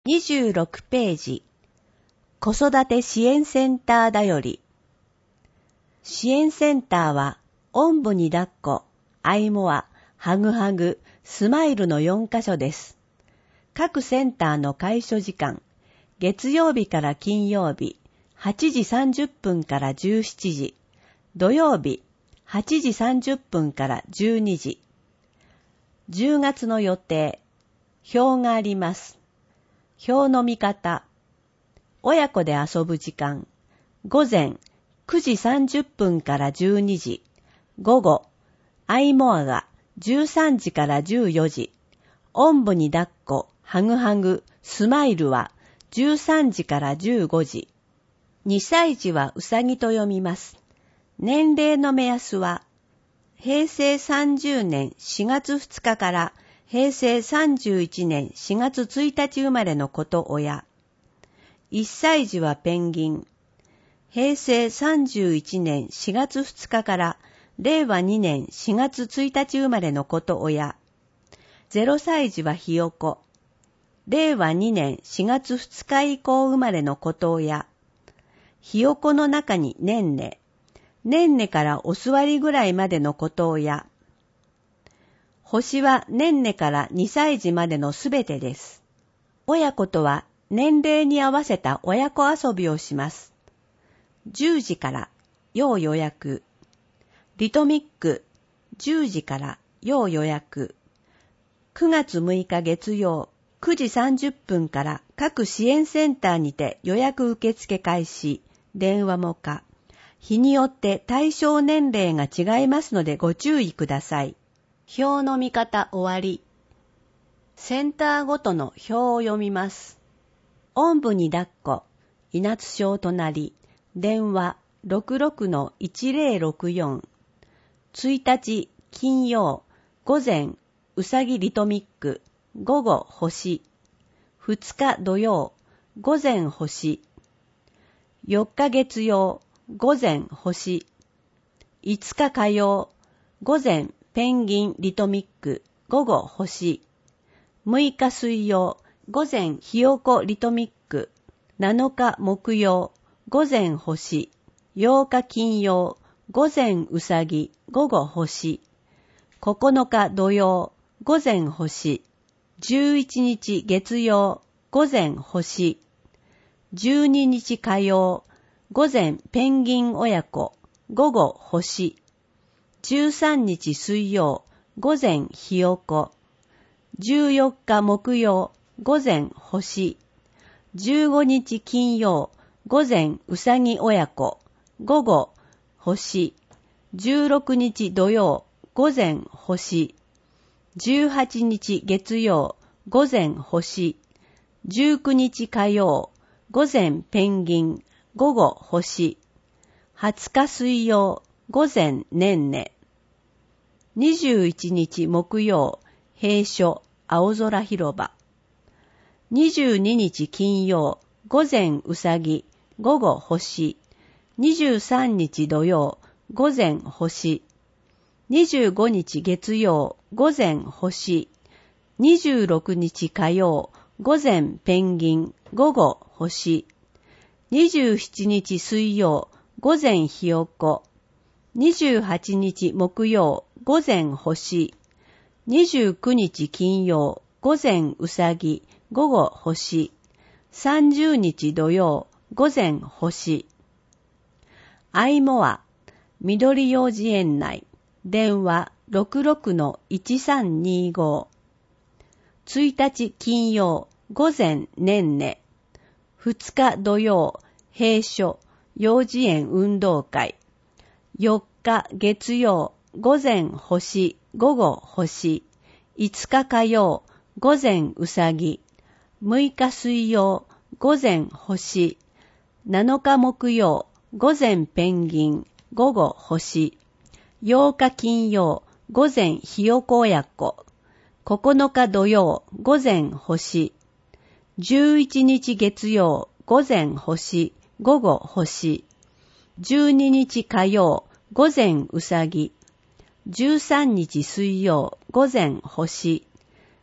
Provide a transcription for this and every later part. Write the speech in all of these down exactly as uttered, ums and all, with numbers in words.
にじゅうろくページ、子育て支援センターだより。支援センターは、おんぶに抱っこ、アイモア、ハグハグ、スマイルのよんカ所です。各センターの開所時間、月曜日から金曜日、はちじさんじゅっぷんからじゅうしちじ、土曜日、はちじさんじゅっぷんからじゅうにじ。じゅうがつの予定、表があります。表の見方、親子で遊ぶ時間、午前くじさんじゅっぷんからじゅうにじ、午後、アイモアがじゅうさんじからじゅうよじ、おんぶに抱っこ、ハグハグ、スマイルはじゅうさんじからじゅうごじ。にさい児はうさぎと読みます。年齢の目安は、へいせいさんじゅうねんしがつふつかからへいせいさんじゅういちねんしがつついたち生まれの子と親。いっさい児はペンギン。へいせいさんじゅういちねんしがつふつかかられいわにねんしがつついたち生まれの子と親。ゼロさい児はひよこ。れいわにねんしがつふつか以降生まれの子と親。ひよこの中にねんね。ねんねからお座りぐらいまでの子と親。星はねんねからにさい児までのすべてです。親子とは年齢に合わせた親子遊びをします。じゅうじから要予約。リトミックじゅうじから要予約。くがつむいか月曜くじさんじゅっぷんから各支援センターにて予約受付開始。電話も可。日によって対象年齢が違いますのでご注意ください。表の見方終わり。センターごとの表を読みます。おんぶに抱っこ、稲津小隣、電話 ろくろくのいちぜろろくよん。ついたち金曜、午前、うさぎリトミック、午後星。ふつか土曜、午前星。よっか月曜、午前星。いつか火曜、午前ペンギンリトミック、午後星。むいか水曜、午前ひよこリトミック、なのか木曜、午前星。ようか金曜、午前うさぎ、午後星。ここのか土曜、午前星。じゅういちにち月曜、午前星。じゅうににち火曜、午前ペンギン親子、午後星。じゅうさんにち水曜、午前ひよこ。じゅうよっか木曜、午前星。じゅうごにち金曜、午前うさぎ親子、午後星。じゅうろくにち土曜、午前星。じゅうはちにち月曜、午前星。じゅうくにち火曜、午前ペンギン、午後星。はつか水曜、午前ねんね。にじゅういちにち木曜、閉所、青空広場。にじゅうににち金曜、午前うさぎ、午後星。にじゅうさんにち土曜、午前星。にじゅうごにち月曜、午前星。にじゅうろくにち火曜、午前ペンギン、午後星。にじゅうしちにち水曜、午前ひよこ。にじゅうはちにち木曜、午前星。にじゅうくにち金曜、午前うさぎ、午後星。さんじゅうにち土曜、午前星。アイモア、緑幼児園内、電話 ろくろくのいちさんにご。ついたち金曜、午前ねんね。ふつか土曜、閉所、幼児園運動会。よっか月曜、午前星、午後星。いつか火曜、午前うさぎ。むいか水曜、午前星。なのか木曜、午前ペンギン、午後星。ようか金曜、午前ひよこ親子。ここのか土曜、午前星。じゅういちにち月曜、午前星、午後星。じゅうににち火曜、午前うさぎ。じゅうさんにち水曜、午前星。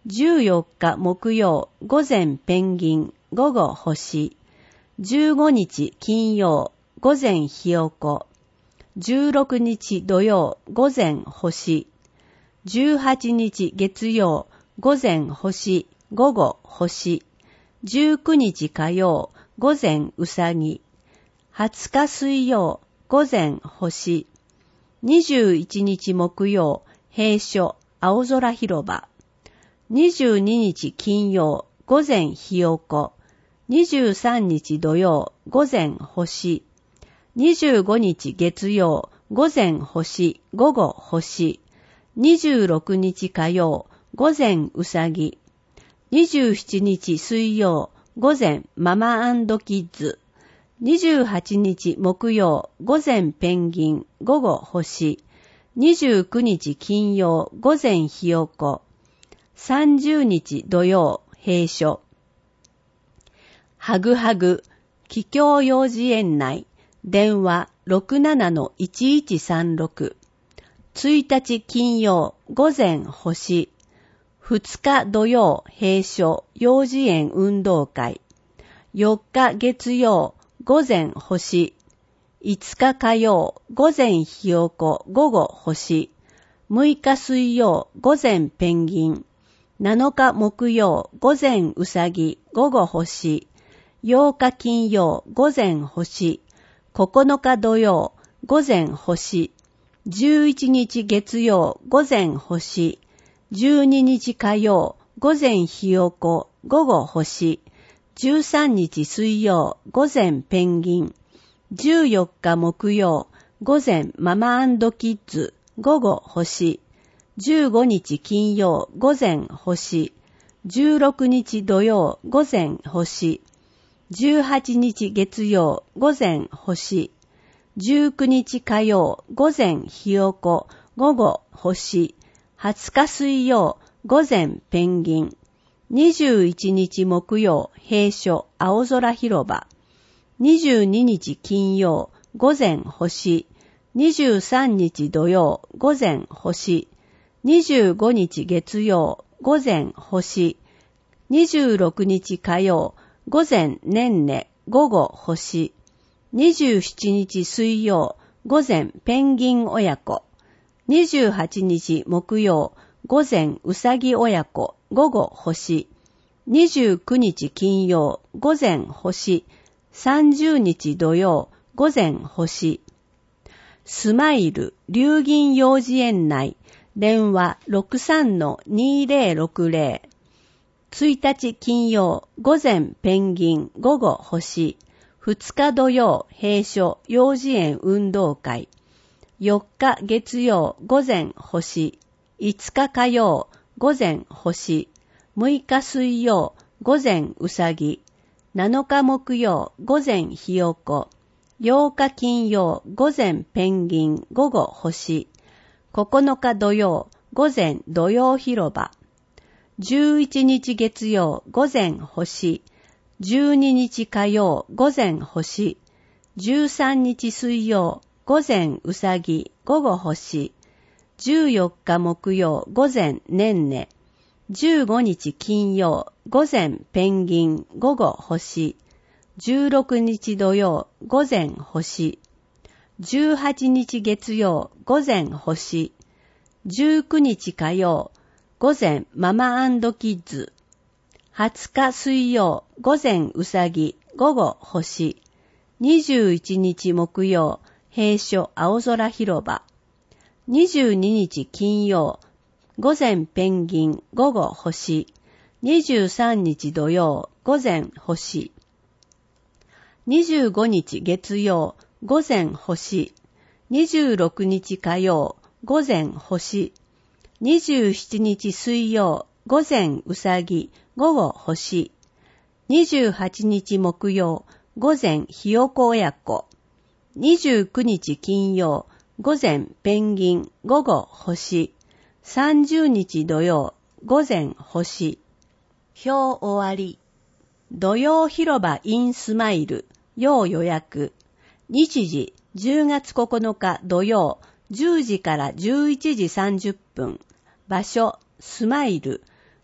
じゅうよっか木曜午前ペンギン午後星、じゅうごにち金曜午前ひよこ、じゅうろくにち土曜午前星、じゅうはちにち月曜午前星午後星、じゅうくにち火曜午前うさぎ、はつか水曜午前星、にじゅういちにち木曜閉所青空広場、にじゅうににち金曜午前ひよこ、にじゅうさんにち土曜午前星、にじゅうごにち月曜午前星午後星、にじゅうろくにち火曜午前うさぎ、にじゅうしちにち水曜午前ママ&キッズ、にじゅうはちにち木曜午前ペンギン午後星、にじゅうくにち金曜午前ひよこ、さんじゅうにち土曜閉所。はぐはぐ桔梗幼児園内電話 ろくななのいちいちさんろく、ついたち金曜午前星、ふつか土曜閉所幼児園運動会、よっか月曜午前星、いつか火曜午前ひよこ午後星、むいか水曜午前ペンギン、なのか木曜午前うさぎ午後星、ようか金曜午前星、ここのか土曜午前星、じゅういちにち月曜午前星、じゅうににち火曜午前ひよこ午後星、じゅうさんにち水曜午前ペンギン、じゅうよっか木曜午前ママ&キッズ午後星、じゅうごにち金曜午前星、じゅうろくにち土曜午前星、じゅうはちにち月曜午前星、じゅうくにち火曜午前ひよこ午後星、はつか水曜午前ペンギン、にじゅういちにち木曜閉所青空広場、にじゅうににち金曜午前星、にじゅうさんにち土曜午前星、にじゅうごにち月曜午前星、にじゅうろくにち火曜午前ねんね午後星、にじゅうしちにち水曜午前ペンギン親子、にじゅうはちにち木曜午前うさぎ親子午後星、にじゅうくにち金曜午前星、さんじゅうにち土曜午前星。スマイル龍銀幼児園内電話 ろくさんのにぜろろくぜろ、ついたち金曜午前ペンギン午後星、ふつか土曜閉所幼児園運動会、よっか月曜午前星、いつか火曜午前星、むいか水曜午前うさぎ、なのか木曜午前ひよこ、ようか金曜午前ペンギン午後星、ここのか土曜午前土曜広場、じゅういちにち月曜午前星、じゅうににち火曜午前星、じゅうさんにち水曜午前うさぎ午後星、じゅうよっか木曜午前ねんね、じゅうごにち金曜午前ペンギン午後星、じゅうろくにち土曜午前星、じゅうはちにち月曜午前星、じゅうくにち火曜午前ママ&キッズ、はつか水曜午前うさぎ午後星、にじゅういちにち木曜閉所青空広場、にじゅうににち金曜午前ペンギン午後星、にじゅうさんにち土曜午前星、にじゅうごにち月曜午前星、にじゅうろくにち火曜午前星、にじゅうしちにち水曜午前うさぎ午後星、にじゅうはちにち木曜午前ひよこ親子、にじゅうくにち金曜午前ペンギン午後星、さんじゅうにち土曜午前星。表終わり。土曜広場 in スマイル要予約。日時じゅうがつここのか土曜じゅうじからじゅういちじさんじゅっぷん。場所スマイル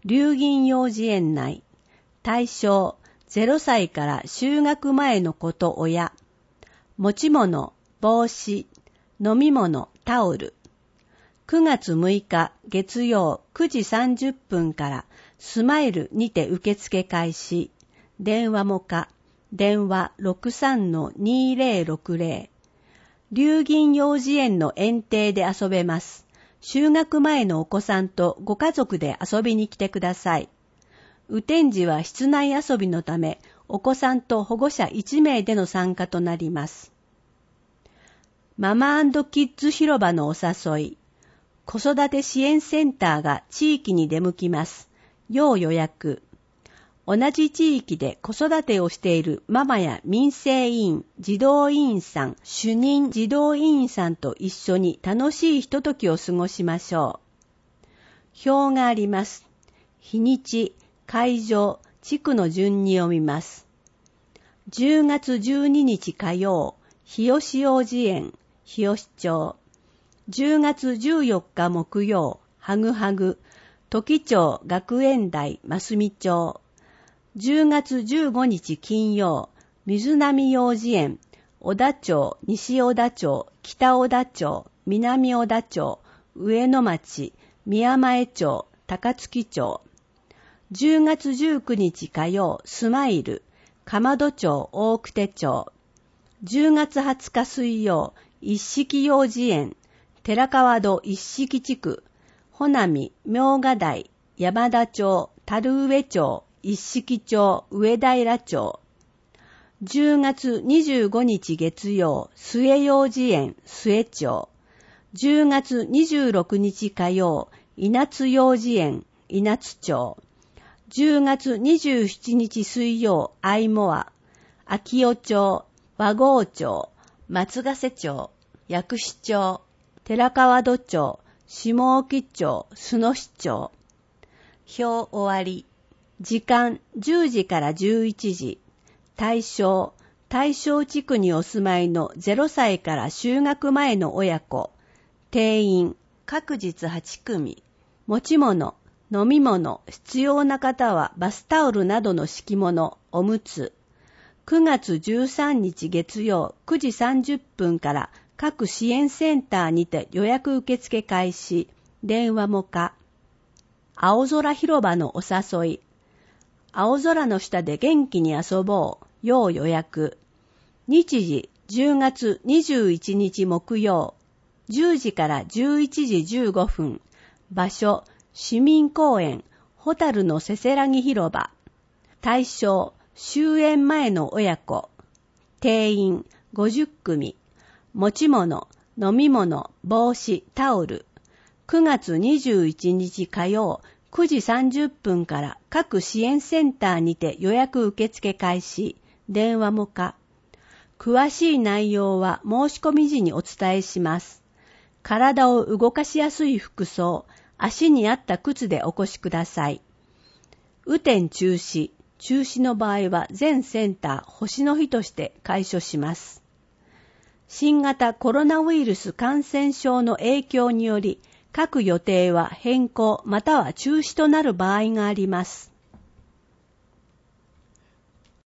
龍銀幼児園内、対象ゼロさいから就学前の子と親、持ち物、帽子、飲み物、タオル。くがつむいか月曜くじさんじゅっぷんからスマイルにて受付開始。電話もか、電話 ろくさんのにぜろろくぜろ。龍銀幼児園の園庭で遊べます。就学前のお子さんとご家族で遊びに来てください。雨天時は室内遊びのため、お子さんと保護者いちめいでの参加となります。ママ&キッズ広場のお誘い。子育て支援センターが地域に出向きます。要予約。同じ地域で子育てをしているママや民生委員、児童委員さん、主任児童委員さんと一緒に楽しいひとときを過ごしましょう。表があります。日にち、会場、地区の順に読みます。じゅうがつじゅうににち火曜、日吉幼児園、日吉町。じゅうがつじゅうよっか木曜、はぐはぐ、時町学園大ますみ町。じゅうがつじゅうごにち金曜、水波幼稚園、小田町、西小田町、北小田町、南小田町、上野町、宮前町、高槻町。じゅうがつじゅうくにち火曜、スマイル、亀戸町、大久手町。じゅうがつはつか水曜、一色幼稚園、寺川戸一色地区、穂波、明賀台、山田町、樽上町、一色町、上平町。じゅうがつにじゅうごにち月曜、末幼稚園、末町。じゅうがつにじゅうろくにち火曜、稲津幼稚園、稲津町。じゅうがつにじゅうしちにち水曜、相モ秋代町、和合町、松ヶ瀬町、薬師町、寺川戸町、下沖町、須野市町。表終わり。時間じゅうじからじゅういちじ。対象、対象地区にお住まいのゼロさいから就学前の親子。定員、各日はちくみ。持ち物、飲み物、必要な方はバスタオルなどの敷物、おむつ。くがつじゅうさんにち月曜くじさんじゅっぷんから各支援センターにて予約受付開始。電話もか。青空広場のお誘い。青空の下で元気に遊ぼう。要予約。日時じゅうがつにじゅういちにち木曜。じゅうじからじゅういちじじゅうごふん。場所、市民公園、ホタルのせせらぎ広場。対象、終園前の親子。定員、ごじゅっくみ。持ち物、飲み物、帽子、タオル。くがつにじゅういちにち火曜、くじさんじゅっぷんから各支援センターにて予約受付開始。電話もか。詳しい内容は申し込み時にお伝えします。体を動かしやすい服装、足に合った靴でお越しください。雨天中止、中止の場合は全センター星の日として開所します。新型コロナウイルス感染症の影響により、各予定は変更または中止となる場合があります。